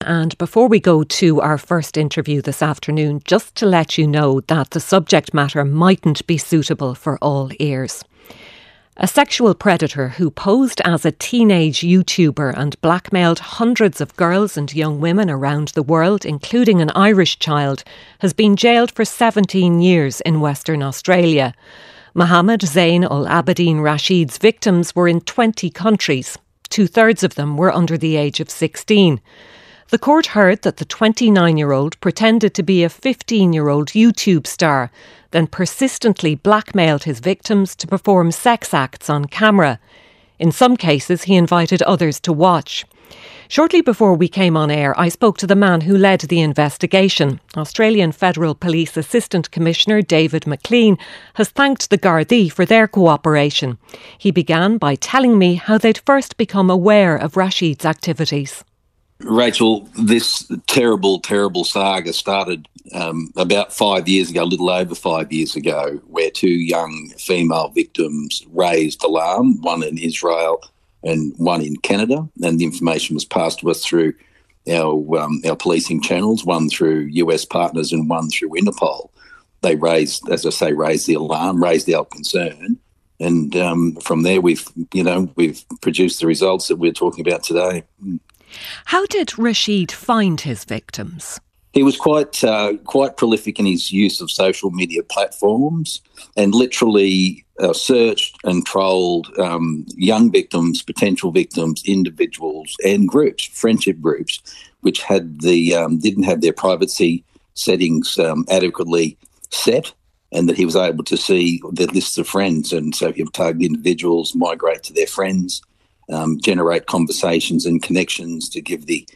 And before we go to our first interview this afternoon, just to let you know that the subject matter mightn't be suitable for all ears. A sexual predator who posed as a teenage YouTuber and blackmailed hundreds of girls and young women around the world, including an Irish child, has been jailed for 17 years in Western Australia. Mohammed Zain Al Abidine Rashid's victims were in 20 countries. 2/3 of them were under the age of 16. The court heard that the 29-year-old pretended to be a 15-year-old YouTube star, then persistently blackmailed his victims to perform sex acts on camera. In some cases, he invited others to watch. Shortly before we came on air, I spoke to the man who led the investigation. Australian Federal Police Assistant Commissioner David McLean has thanked the Gardaí for their cooperation. He began by telling me how they'd first become aware of Rashid's activities. Rachel, this terrible, terrible saga started about 5 years ago, a little over 5 years ago, where two young female victims raised alarm, one in Israel and one in Canada, and the information was passed to us through our policing channels, one through US partners and one through Interpol. They raised, as I say, raised the alarm, raised our concern, and from there we've produced the results that we're talking about today. How did Rashid find his victims? He was quite prolific in his use of social media platforms and literally searched and trolled young victims, potential victims, individuals and groups, friendship groups, which had didn't have their privacy settings adequately set, and that he was able to see their lists of friends. And so he would target individuals, migrate to their friends, generate conversations and connections to give the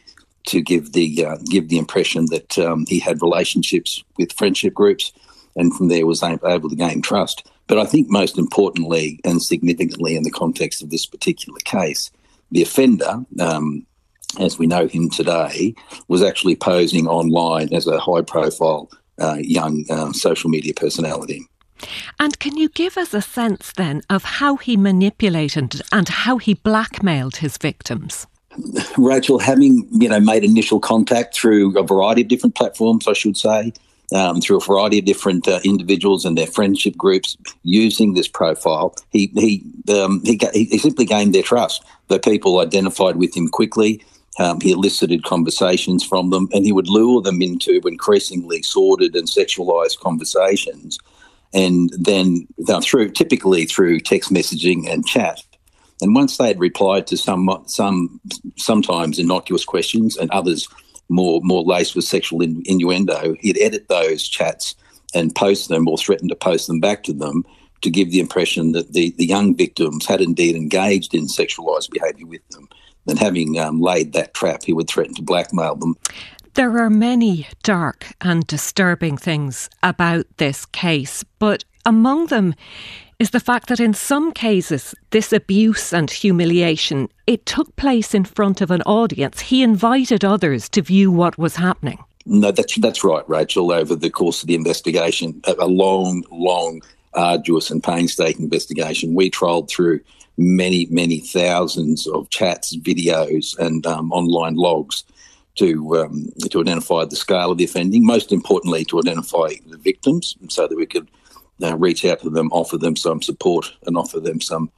impression that he had relationships with friendship groups, and from there was able to gain trust. But I think most importantly and significantly in the context of this particular case, the offender, as we know him today, was actually posing online as a high-profile young social media personality. And can you give us a sense then of how he manipulated and how he blackmailed his victims? Rachel, having made initial contact through a variety of different platforms, I should say, through a variety of different individuals and their friendship groups, using this profile, he simply gained their trust. The people identified with him quickly. He elicited conversations from them, and he would lure them into increasingly sordid and sexualised conversations. And then typically through text messaging and chat. And once they had replied to sometimes innocuous questions and others more laced with sexual innuendo, he'd edit those chats and post them or threaten to post them back to them to give the impression that the young victims had indeed engaged in sexualised behaviour with them. And having laid that trap, he would threaten to blackmail them. There are many dark and disturbing things about this case, but among them is the fact that in some cases, this abuse and humiliation, it took place in front of an audience. He invited others to view what was happening. No, that's right, Rachel. Over the course of the investigation, a long, arduous and painstaking investigation, we trolled through many thousands of chats, videos and online logs to identify the scale of the offending, most importantly to identify the victims so that we could reach out to them, offer them some support and offer them some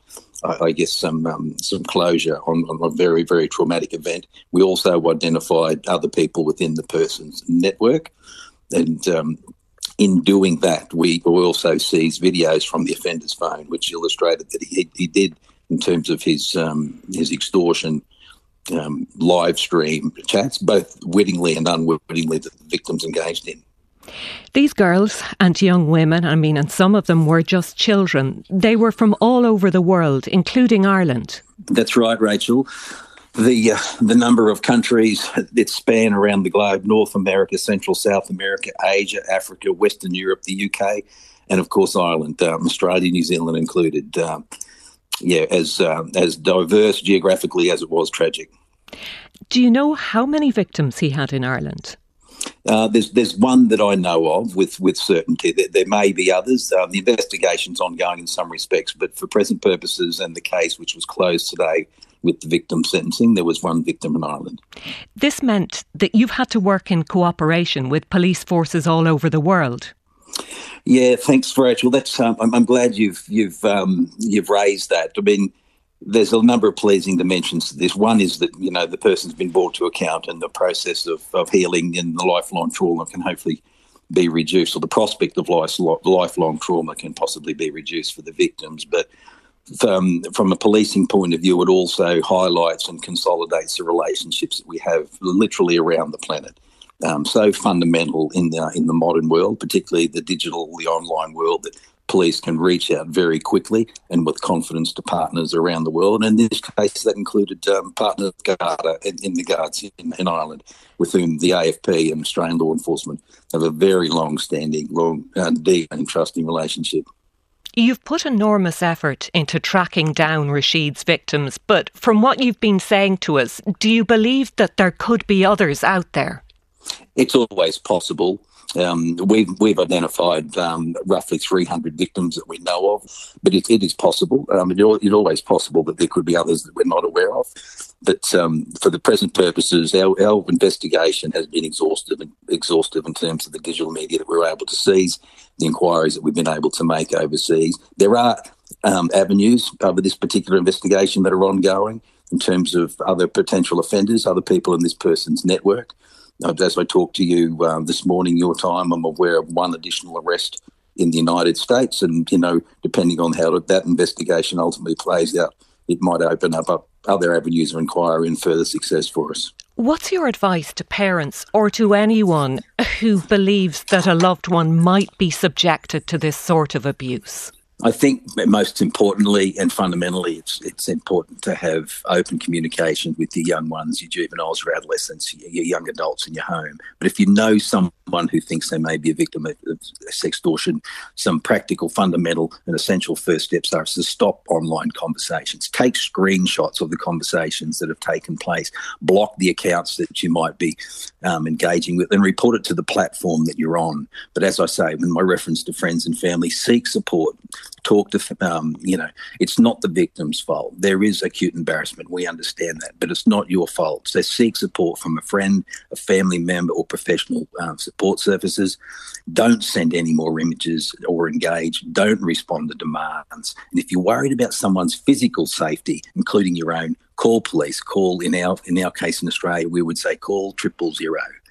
closure on a very, very traumatic event. We also identified other people within the person's network, and in doing that, we also seized videos from the offender's phone, which illustrated that he did, in terms of his extortion, live stream chats, both wittingly and unwittingly, that the victims engaged in. These girls and young women, and some of them were just children, they were from all over the world, including Ireland. That's right, Rachel. The number of countries that span around the globe: North America, Central South America, Asia, Africa, Western Europe, the UK, and of course Ireland, Australia, New Zealand included. As diverse geographically as it was tragic. Do you know how many victims he had in Ireland? There's one that I know of with certainty. There may be others. The investigation's ongoing in some respects, but for present purposes and the case, which was closed today, with the victim sentencing. There was one victim in Ireland. This meant that you've had to work in cooperation with police forces all over the world. Yeah, thanks, Rachel. That's I'm glad you've raised that. I mean, there's a number of pleasing dimensions to this. One is that, the person's been brought to account, and the process of healing and the lifelong trauma can hopefully be reduced, or the prospect of lifelong trauma can possibly be reduced for the victims. But from a policing point of view, it also highlights and consolidates the relationships that we have literally around the planet. So fundamental in the modern world, particularly the digital, the online world, that police can reach out very quickly and with confidence to partners around the world. And in this case, that included partners Garda in the Guards in Ireland, with whom the AFP and Australian law enforcement have a very long-standing, deep and trusting relationship. You've put enormous effort into tracking down Rashid's victims, but from what you've been saying to us, do you believe that there could be others out there? It's always possible. We've identified roughly 300 victims that we know of, but it is possible. It's always possible that there could be others that we're not aware of. But for the present purposes, our investigation has been exhaustive in terms of the digital media that we were able to seize, the inquiries that we've been able to make overseas. There are avenues over this particular investigation that are ongoing in terms of other potential offenders, other people in this person's network. As I talked to you this morning, your time, I'm aware of one additional arrest in the United States. And, depending on how that investigation ultimately plays out, it might open up other avenues of inquiry and further success for us. What's your advice to parents or to anyone who believes that a loved one might be subjected to this sort of abuse? I think most importantly and fundamentally, it's important to have open communication with your young ones, your juveniles, your adolescents, your young adults in your home. But if you know someone who thinks they may be a victim of sextortion, some practical, fundamental and essential first steps are to stop online conversations. Take screenshots of the conversations that have taken place. Block the accounts that you might be engaging with, and report it to the platform that you're on. But as I say, in my reference to friends and family, seek support. Talk to, it's not the victim's fault. There is acute embarrassment. We understand that, but it's not your fault. So seek support from a friend, a family member, or professional support services. Don't send any more images or engage. Don't respond to demands. And if you're worried about someone's physical safety, including your own, call police. Call, in our case in Australia, we would say call 000.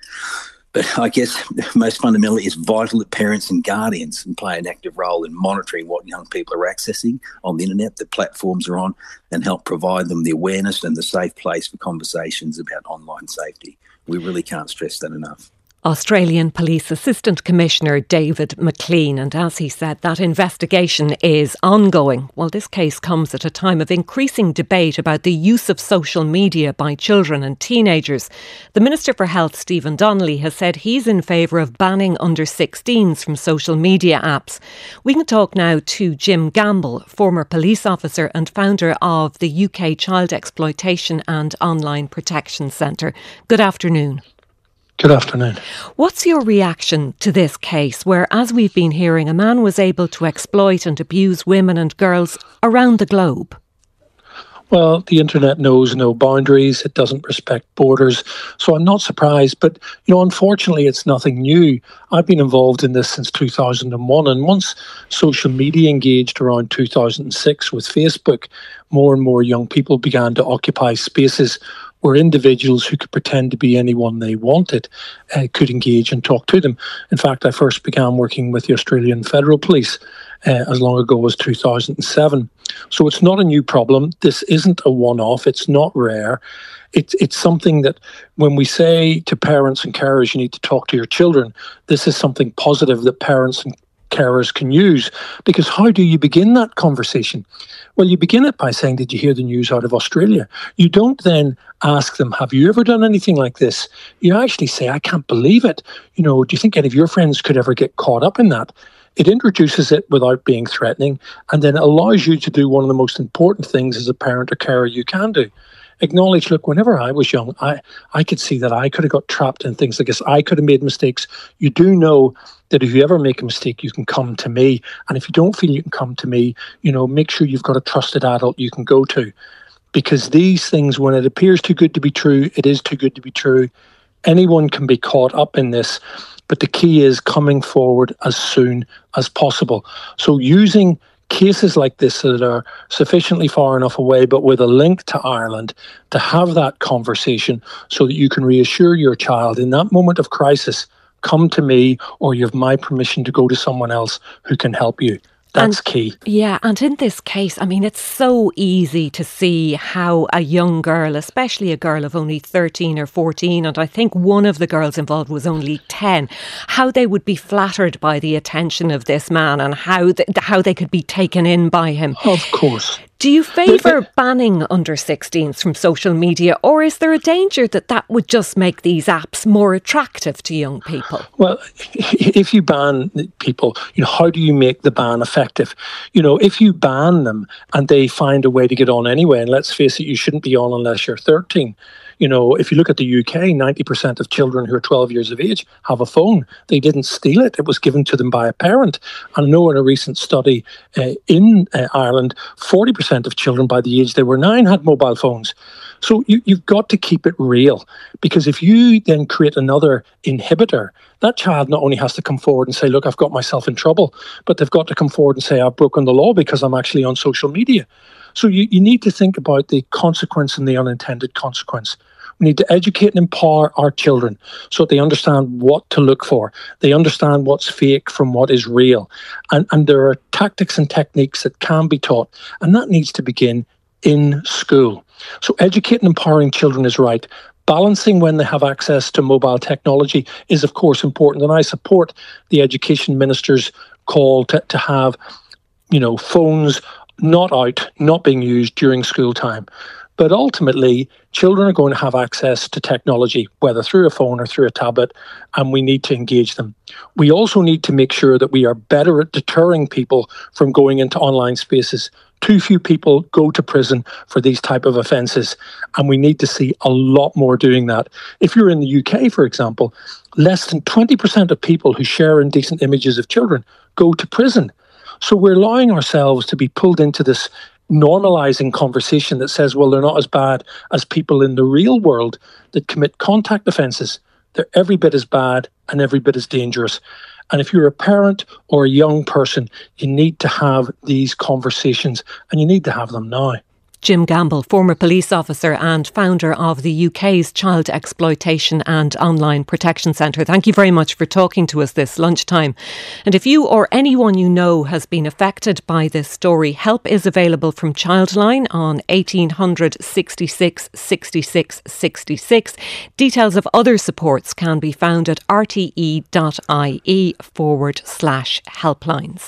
But I guess most fundamentally, it's vital that parents and guardians can play an active role in monitoring what young people are accessing on the internet, the platforms are on, and help provide them the awareness and the safe place for conversations about online safety. We really can't stress that enough. Australian Police Assistant Commissioner David McLean, and as he said, that investigation is ongoing. Well, this case comes at a time of increasing debate about the use of social media by children and teenagers. The Minister for Health, Stephen Donnelly, has said he's in favour of banning under-16s from social media apps. We can talk now to Jim Gamble, former police officer and founder of the UK Child Exploitation and Online Protection Centre. Good afternoon. Good afternoon. What's your reaction to this case where, as we've been hearing, a man was able to exploit and abuse women and girls around the globe? Well, the internet knows no boundaries. It doesn't respect borders. So I'm not surprised. But, unfortunately, it's nothing new. I've been involved in this since 2001. And once social media engaged around 2006 with Facebook, more and more young people began to occupy spaces where individuals who could pretend to be anyone they wanted could engage and talk to them. In fact, I first began working with the Australian Federal Police as long ago as 2007. So it's not a new problem. This isn't a one-off. It's not rare. It's something that when we say to parents and carers, you need to talk to your children, this is something positive that parents and carers can use. Because how do you begin that conversation? Well, you begin it by saying, did you hear the news out of Australia? You don't then ask them, have you ever done anything like this? You actually say, I can't believe it. Do you think any of your friends could ever get caught up in that? It introduces it without being threatening, and then allows you to do one of the most important things as a parent or carer you can do. Acknowledge, look, whenever I was young, I could see that I could have got trapped in things like this. I could have made mistakes. You do know that if you ever make a mistake, you can come to me. And if you don't feel you can come to me, make sure you've got a trusted adult you can go to. because these things, when it appears too good to be true, it is too good to be true. Anyone can be caught up in this, but the key is coming forward as soon as possible. So using cases like this that are sufficiently far enough away but with a link to Ireland to have that conversation so that you can reassure your child in that moment of crisis, come to me, or you have my permission to go to someone else who can help you. That's key. Yeah, and in this case, I mean, it's so easy to see how a young girl, especially a girl of only 13 or 14, and I think one of the girls involved was only 10, how they would be flattered by the attention of this man and how they could be taken in by him. Of course. Do you favour banning under 16s from social media, or is there a danger that that would just make these apps more attractive to young people? Well, if you ban people, how do you make the ban effective? If you ban them and they find a way to get on anyway, and let's face it, you shouldn't be on unless you're 13. If you look at the UK, 90% of children who are 12 years of age have a phone. They didn't steal it. It was given to them by a parent. And I know in a recent study in Ireland, 40% of children by the age they were 9 had mobile phones. So you've got to keep it real, because if you then create another inhibitor, that child not only has to come forward and say, look, I've got myself in trouble, but they've got to come forward and say, I've broken the law because I'm actually on social media. So you need to think about the consequence and the unintended consequence. We need to educate and empower our children so that they understand what to look for. They understand what's fake from what is real. And there are tactics and techniques that can be taught, and that needs to begin in school. So educating and empowering children is right. Balancing when they have access to mobile technology is, of course, important. And I support the Education Minister's call to have, phones not being used during school time. But ultimately, children are going to have access to technology, whether through a phone or through a tablet, and we need to engage them. We also need to make sure that we are better at deterring people from going into online spaces. Too few people go to prison for these type of offences, and we need to see a lot more doing that. If you're in the UK, for example, less than 20% of people who share indecent images of children go to prison. So we're allowing ourselves to be pulled into this normalizing conversation that says, well, they're not as bad as people in the real world that commit contact offences. They're every bit as bad and every bit as dangerous. And if you're a parent or a young person, you need to have these conversations, and you need to have them now. Jim Gamble, former police officer and founder of the UK's Child Exploitation and Online Protection Centre. Thank you very much for talking to us this lunchtime. And if you or anyone you know has been affected by this story, help is available from Childline on 1800 66 66 66. Details of other supports can be found at rte.ie/helplines.